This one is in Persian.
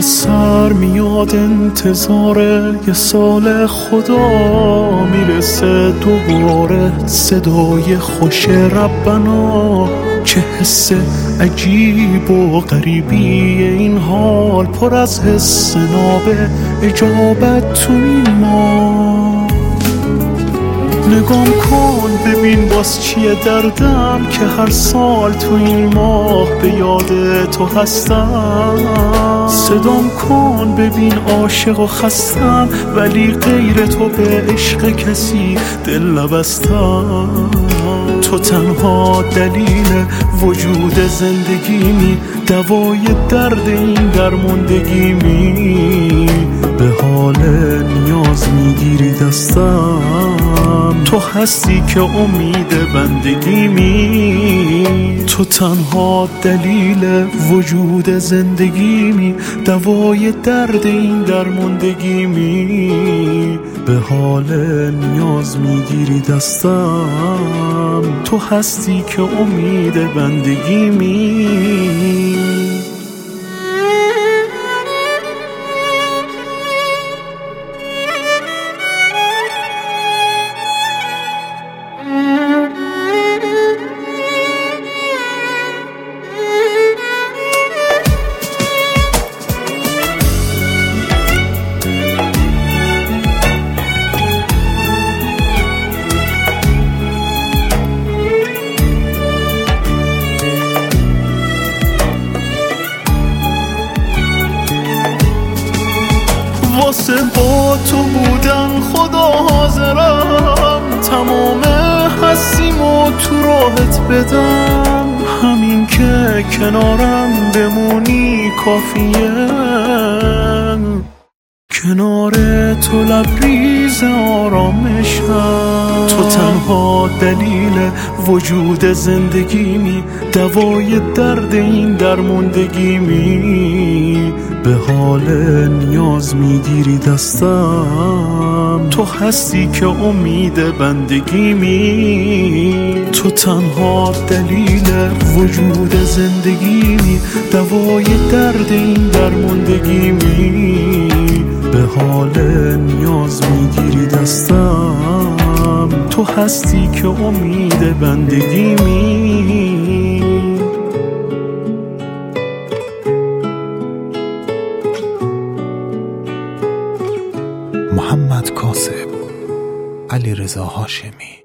سر میاد انتظار یه سال خدا میرسه دوباره صدای خوش ربنا. چه حس عجیب و غریبی این حال، پر از حس ناب اجابت تو این ما. نگام کن ببین باز چیه دردم که هر سال تو این ماه به یاد تو هستم. صدام کن ببین عاشق و خستم، ولی غیر تو به عشق کسی دل نبستم. تو تنها دلیل وجود زندگیمی، دوای درد این درماندگیمی. به حال نیاز میگیری دستم، تو هستی که امید بندگیمی. تو تنها دلیل وجود زندگیمی، دوای درد این درماندگیمی. به حال نیاز میگیری دستم، تو هستی که امید بندگیمی. واسه با تو بودن خدا حاضرم، تمام هستیمو تو راحت بدم. همین که کنارم بمونی کافیه، کنار تو لبریز آرامشم. تو تنها دلیل وجود زندگیمی، دوای درد این درماندگیمی. به حال نیاز میگیری دستم، تو هستی که امید بندگیمی. تو تنها دلیل وجود زندگیمی، دوای درد این درماندگیمی. به حال نیاز میگیری دستم، تو هستی که امید بندگیمی. محمد کاسب، علیرضا هاشمی.